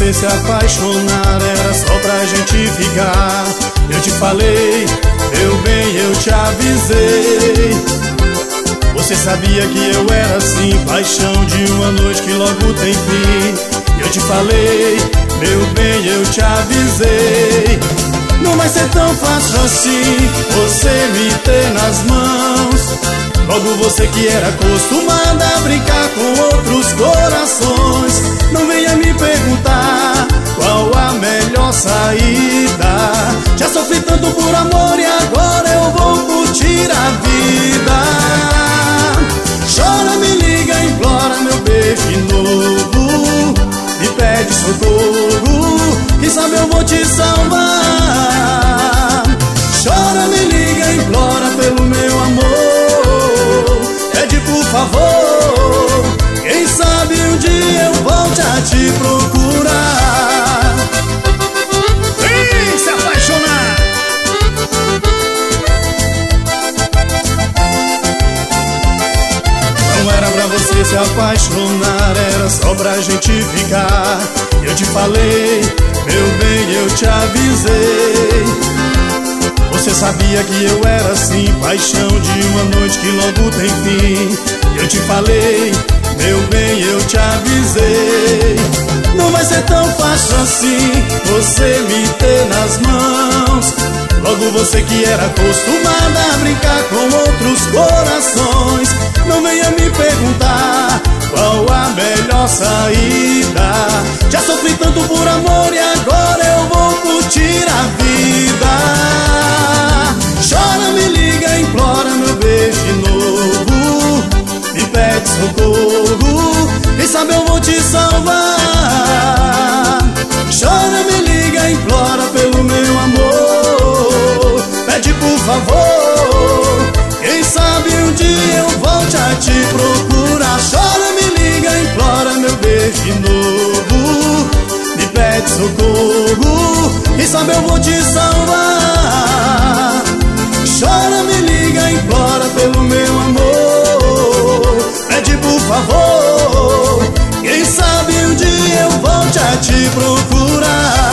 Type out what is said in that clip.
você se apaixonar era só pra gente ficar. Eu te falei, meu bem, eu te avisei. Você sabia que eu era assim, paixão de uma noite que logo tem fim. Eu te falei, meu bem, eu te avisei. Não vai ser tão fácil assim você me ter nas mãos. Logo você que era acostumada a brincar com outros corações. Não venha me perguntar qual a melhor saída. Já sofri tanto por amor e agora eu vou curtir a vida. Chora, me liga, implora meu beijo de novo. Me pede socorro, quem sabe eu vou te salvar. Chora, me liga, implora pelo meu amor. Pede por favor, quem sabe um dia eu volte a te procurar. Vem se apaixonar. Não era pra você se apaixonar, era só pra gente ficar. Eu te falei, meu bem, eu te avisei. Você sabia que eu era assim, paixão de uma noite que logo tem fim. Eu te falei, meu bem, eu te avisei. Não vai ser tão fácil assim você me ter nas mãos. Logo você que era acostumada a brincar com outros corações. Não venha me perguntar qual a melhor saída. Já sofri tanto por amor e agora eu vou curtir a vida. Chora, me liga, implora meu beijo de novo. Me pede socorro, quem sabe eu vou te salvar. Chora, me liga, implora pelo meu amor. Pede por favor, quem sabe um dia eu volte a te procurar. Chora, me liga, implora meu beijo de novo. Me pede socorro, quem sabe eu vou te salvar. Chora, me liga, implora pelo meu amor. Pede por favor, quem sabe um dia eu volte a te procurar.